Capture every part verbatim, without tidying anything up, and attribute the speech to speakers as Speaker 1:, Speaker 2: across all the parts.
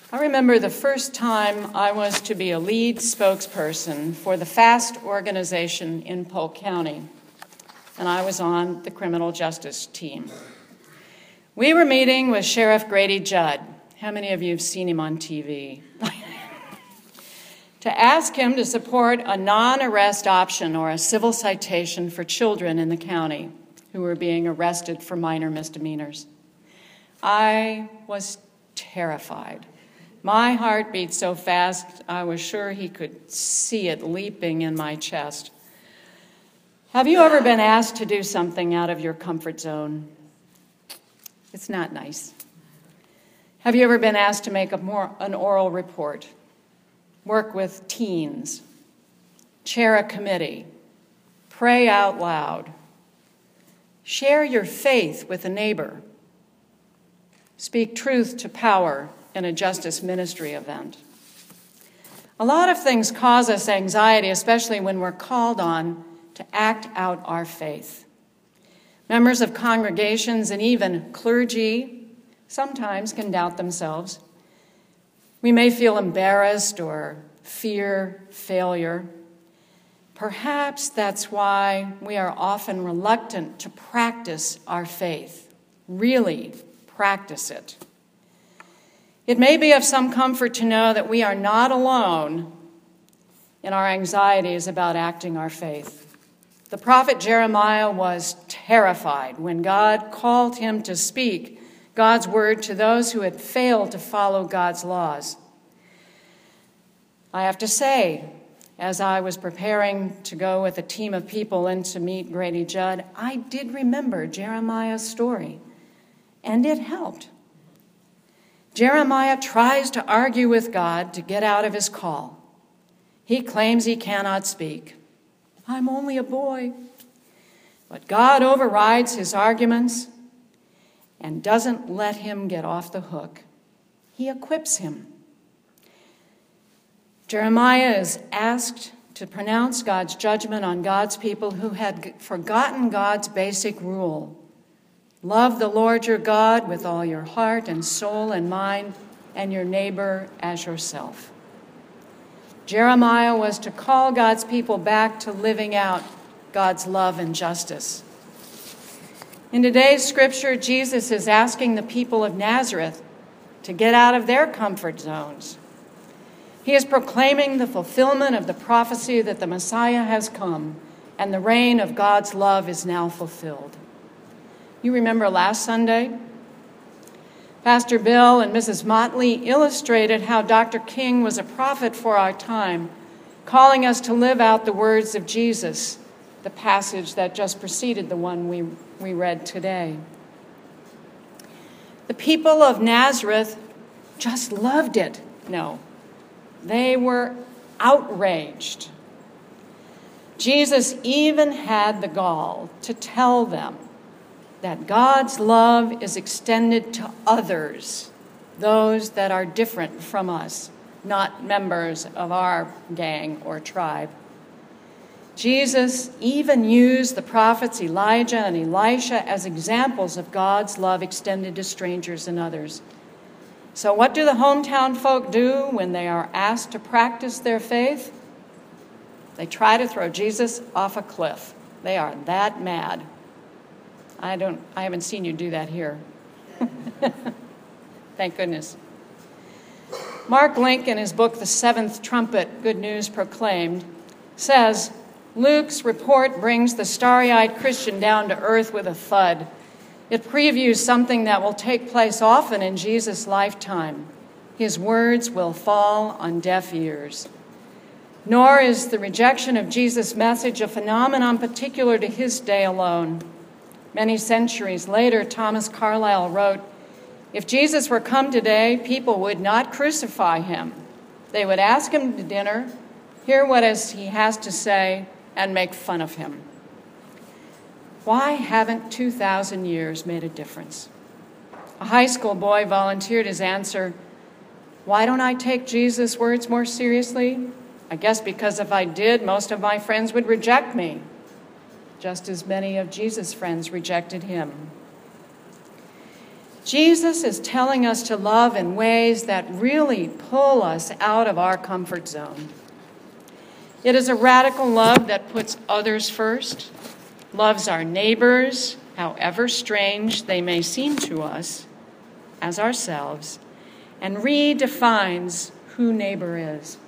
Speaker 1: I remember the first time I was to be a lead spokesperson for the FAST organization in Polk County, and I was on the criminal justice team. We were meeting with Sheriff Grady Judd. How many of you have seen him on T V? To ask him to support a non-arrest option or a civil citation for children in the county who were being arrested for minor misdemeanors. I was terrified. My heart beat so fast, I was sure he could see it leaping in my chest. Have you ever been asked to do something out of your comfort zone? It's not nice. Have you ever been asked to make a more, an oral report, work with teens, chair a committee, pray out loud, share your faith with a neighbor, speak truth to power in a justice ministry event? A lot of things cause us anxiety, especially when we're called on to act out our faith. Members of congregations and even clergy sometimes can doubt themselves. We may feel embarrassed or fear failure. Perhaps that's why we are often reluctant to practice our faith, really practice it. It may be of some comfort to know that we are not alone in our anxieties about acting our faith. The prophet Jeremiah was terrified when God called him to speak God's word to those who had failed to follow God's laws. I have to say, as I was preparing to go with a team of people in to meet Grady Judd, I did remember Jeremiah's story, and it helped. Jeremiah tries to argue with God to get out of his call. He claims he cannot speak. I'm only a boy. But God overrides his arguments and doesn't let him get off the hook. He equips him. Jeremiah is asked to pronounce God's judgment on God's people who had forgotten God's basic rule. Love the Lord your God with all your heart and soul and mind, and your neighbor as yourself. Jeremiah was to call God's people back to living out God's love and justice. In today's scripture, Jesus is asking the people of Nazareth to get out of their comfort zones. He is proclaiming the fulfillment of the prophecy that the Messiah has come, and the reign of God's love is now fulfilled. You remember last Sunday, Pastor Bill and Missus Motley illustrated how Doctor King was a prophet for our time, calling us to live out the words of Jesus, the passage that just preceded the one we, we read today. The people of Nazareth just loved it. No, they were outraged. Jesus even had the gall to tell them that God's love is extended to others, those that are different from us, not members of our gang or tribe. Jesus even used the prophets Elijah and Elisha as examples of God's love extended to strangers and others. So what do the hometown folk do when they are asked to practice their faith? They try to throw Jesus off a cliff. They are that mad. I don't, I haven't seen you do that here. Thank goodness. Mark Link, in his book, The Seventh Trumpet, Good News Proclaimed, says, Luke's report brings the starry-eyed Christian down to earth with a thud. It previews something that will take place often in Jesus' lifetime. His words will fall on deaf ears. Nor is the rejection of Jesus' message a phenomenon particular to his day alone. Many centuries later, Thomas Carlyle wrote, if Jesus were come today, people would not crucify him. They would ask him to dinner, hear what he has to say, and make fun of him. Why haven't two thousand years made a difference? A high school boy volunteered his answer, why don't I take Jesus' words more seriously? I guess because if I did, most of my friends would reject me, just as many of Jesus' friends rejected him. Jesus is telling us to love in ways that really pull us out of our comfort zone. It is a radical love that puts others first, loves our neighbors, however strange they may seem to us, as ourselves, and redefines who neighbor is.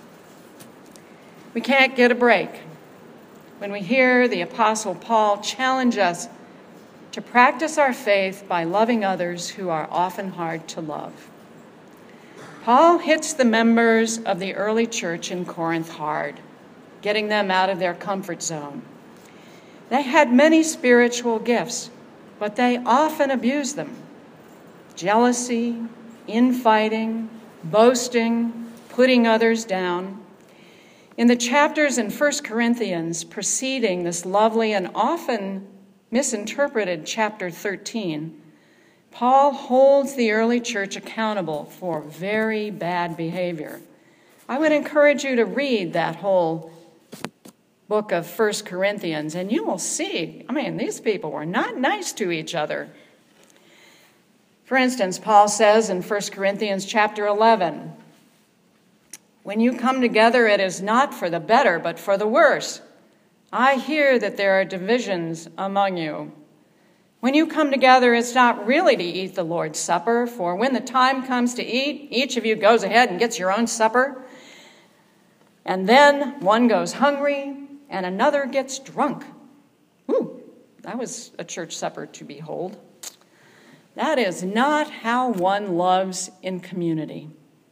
Speaker 1: We can't get a break when we hear the Apostle Paul challenge us to practice our faith by loving others who are often hard to love. Paul hits the members of the early church in Corinth hard, getting them out of their comfort zone. They had many spiritual gifts, but they often abused them. Jealousy, infighting, boasting, putting others down. In the chapters in First Corinthians preceding this lovely and often misinterpreted chapter thirteen, Paul holds the early church accountable for very bad behavior. I would encourage you to read that whole book of First Corinthians, and you will see, I mean, these people were not nice to each other. For instance, Paul says in First Corinthians chapter eleven, "When you come together, it is not for the better, but for the worse. I hear that there are divisions among you. When you come together, it's not really to eat the Lord's Supper, for when the time comes to eat, each of you goes ahead and gets your own supper. And then one goes hungry and another gets drunk." Ooh, that was a church supper to behold. That is not how one loves in community.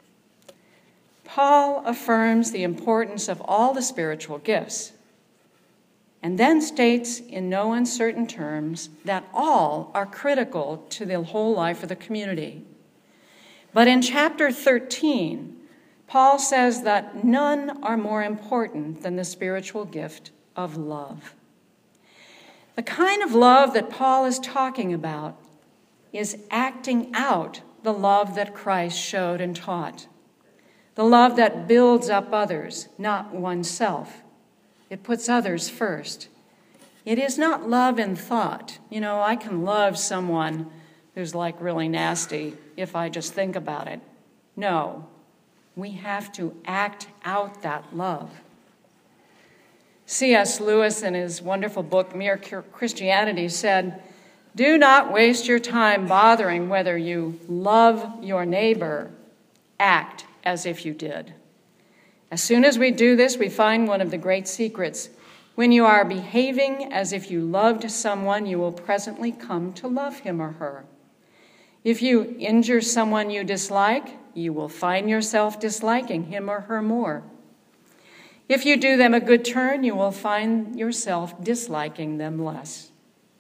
Speaker 1: Paul affirms the importance of all the spiritual gifts, and then states in no uncertain terms that all are critical to the whole life of the community. But in chapter thirteen, Paul says that none are more important than the spiritual gift of love. The kind of love that Paul is talking about is acting out the love that Christ showed and taught. The love that builds up others, not oneself. It puts others first. It is not love in thought. You know, I can love someone who's like really nasty if I just think about it. No, we have to act out that love. C S Lewis, in his wonderful book, Mere Christianity, said, "Do not waste your time bothering whether you love your neighbor. Act as if you did." As soon as we do this, we find one of the great secrets. When you are behaving as if you loved someone, you will presently come to love him or her. If you injure someone you dislike, you will find yourself disliking him or her more. If you do them a good turn, you will find yourself disliking them less.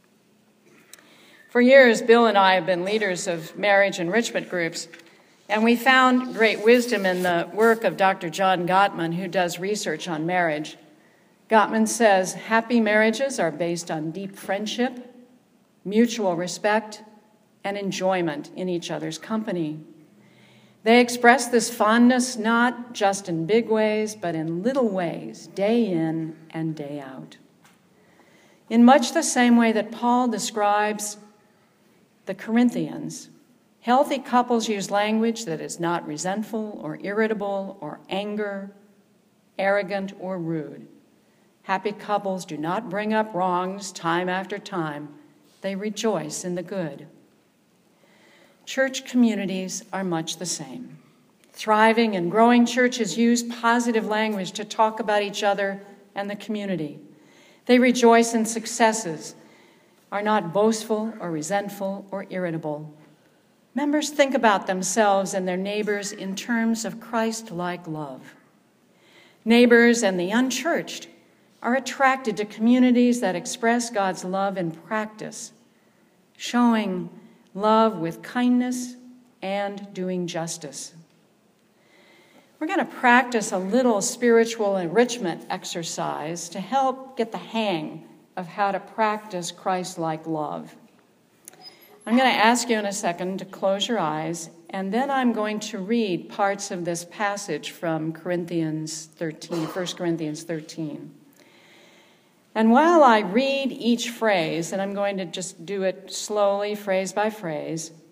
Speaker 1: For years, Bill and I have been leaders of marriage enrichment groups, and we found great wisdom in the work of Doctor John Gottman, who does research on marriage. Gottman says, happy marriages are based on deep friendship, mutual respect, and enjoyment in each other's company. They express this fondness not just in big ways, but in little ways, day in and day out. In much the same way that Paul describes the Corinthians, healthy couples use language that is not resentful or irritable or anger, arrogant or rude. Happy couples do not bring up wrongs time after time. They rejoice in the good. Church communities are much the same. Thriving and growing churches use positive language to talk about each other and the community. They rejoice in successes, are not boastful or resentful or irritable. Members think about themselves and their neighbors in terms of Christ-like love. Neighbors and the unchurched are attracted to communities that express God's love in practice, showing love with kindness and doing justice. We're going to practice a little spiritual enrichment exercise to help get the hang of how to practice Christ-like love. I'm going to ask you in a second to close your eyes, and then I'm going to read parts of this passage from Corinthians thirteen, First Corinthians thirteen. And while I read each phrase, and I'm going to just do it slowly, phrase by phrase,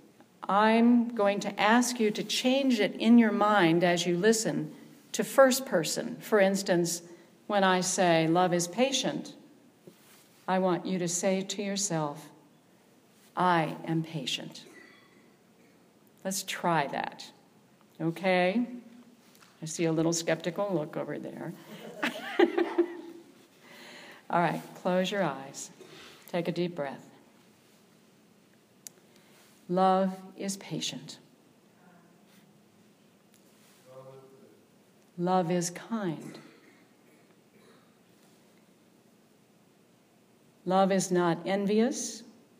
Speaker 1: I'm going to ask you to change it in your mind as you listen to first person. For instance, when I say, love is patient, I want you to say to yourself, I am patient. Let's try that, okay? I see a little skeptical look over there. All right, close your eyes. Take a deep breath. Love is patient. Love is kind. Love is not envious.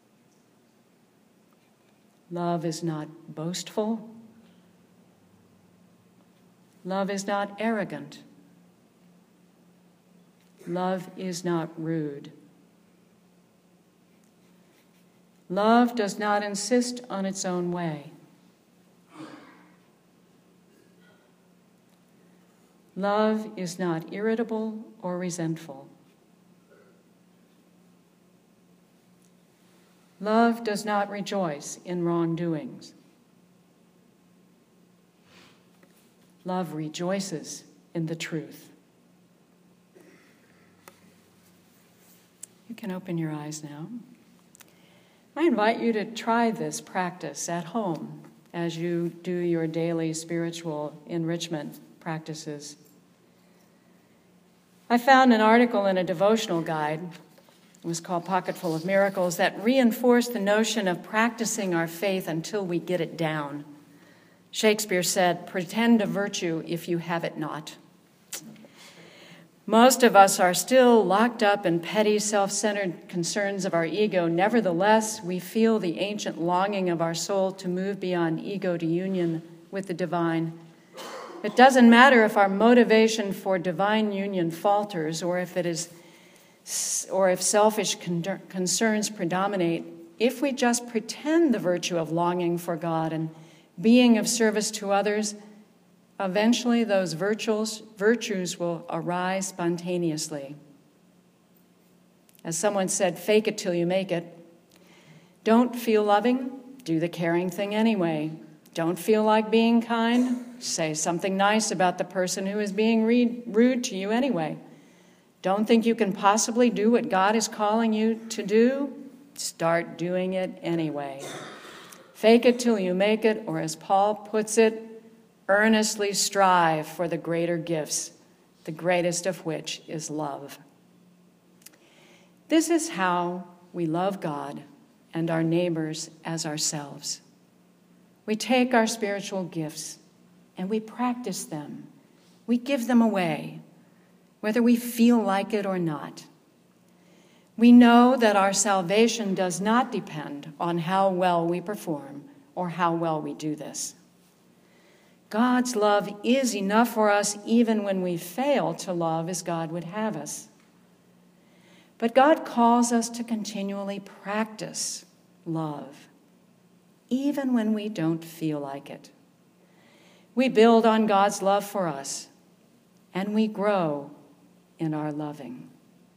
Speaker 1: Love is not boastful. Love is not arrogant. Love is not rude. Love does not insist on its own way. Love is not irritable or resentful. Love does not rejoice in wrongdoings. Love rejoices in the truth. You can open your eyes now. I invite you to try this practice at home as you do your daily spiritual enrichment practices. I found an article in a devotional guide, it was called Pocketful of Miracles, that reinforced the notion of practicing our faith until we get it down. Shakespeare said, "Pretend a virtue if you have it not." Most of us are still locked up in petty, self-centered concerns of our ego. Nevertheless, we feel the ancient longing of our soul to move beyond ego to union with the divine. It doesn't matter if our motivation for divine union falters or if it is, or if selfish con- concerns predominate. If we just pretend the virtue of longing for God and being of service to others, eventually those virtues, virtues will arise spontaneously. As someone said, fake it till you make it. Don't feel loving? Do the caring thing anyway. Don't feel like being kind? Say something nice about the person who is being rude to you anyway. Don't think you can possibly do what God is calling you to do? Start doing it anyway. Fake it till you make it, or as Paul puts it, earnestly strive for the greater gifts, the greatest of which is love. This is how we love God and our neighbors as ourselves. We take our spiritual gifts and we practice them. We give them away, whether we feel like it or not. We know that our salvation does not depend on how well we perform or how well we do this. God's love is enough for us even when we fail to love as God would have us. But God calls us to continually practice love, even when we don't feel like it. We build on God's love for us, and we grow in our loving.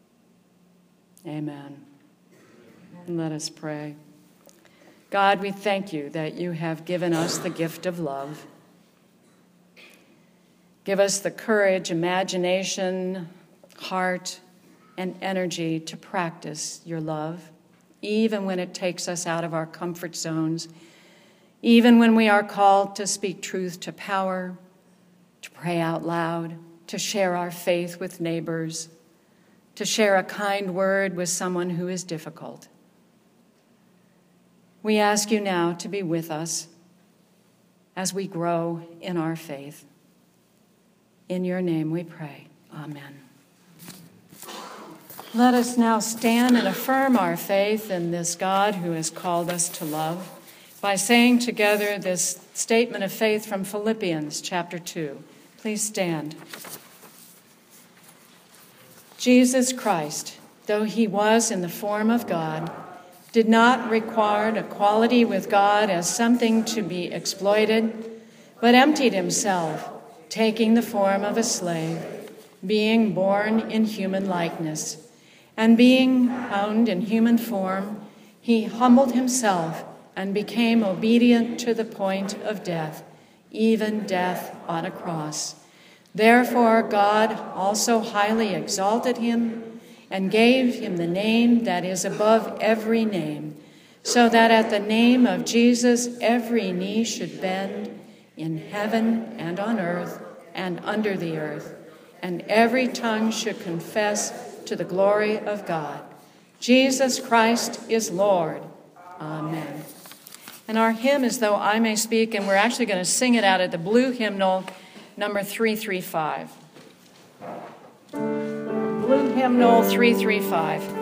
Speaker 1: Amen. Let us pray. God, we thank you that you have given us the gift of love. Give us the courage, imagination, heart, and energy to practice your love, even when it takes us out of our comfort zones, even when we are called to speak truth to power, to pray out loud, to share our faith with neighbors, to share a kind word with someone who is difficult. We ask you now to be with us as we grow in our faith. In your name we pray. Amen. Let us now stand and affirm our faith in this God who has called us to love by saying together this statement of faith from Philippians chapter two. Please stand. Jesus Christ, though he was in the form of God, did not regard equality with God as something to be exploited, but emptied himself, taking the form of a slave, being born in human likeness, and being found in human form, he humbled himself and became obedient to the point of death, even death on a cross. Therefore God also highly exalted him and gave him the name that is above every name, so that at the name of Jesus every knee should bend in heaven and on earth and under the earth, and every tongue should confess to the glory of God. Jesus Christ is Lord. Amen. And our hymn is Though I May Speak, and we're actually going to sing it out of the blue hymnal, number three thirty-five. Blue hymnal three thirty-five.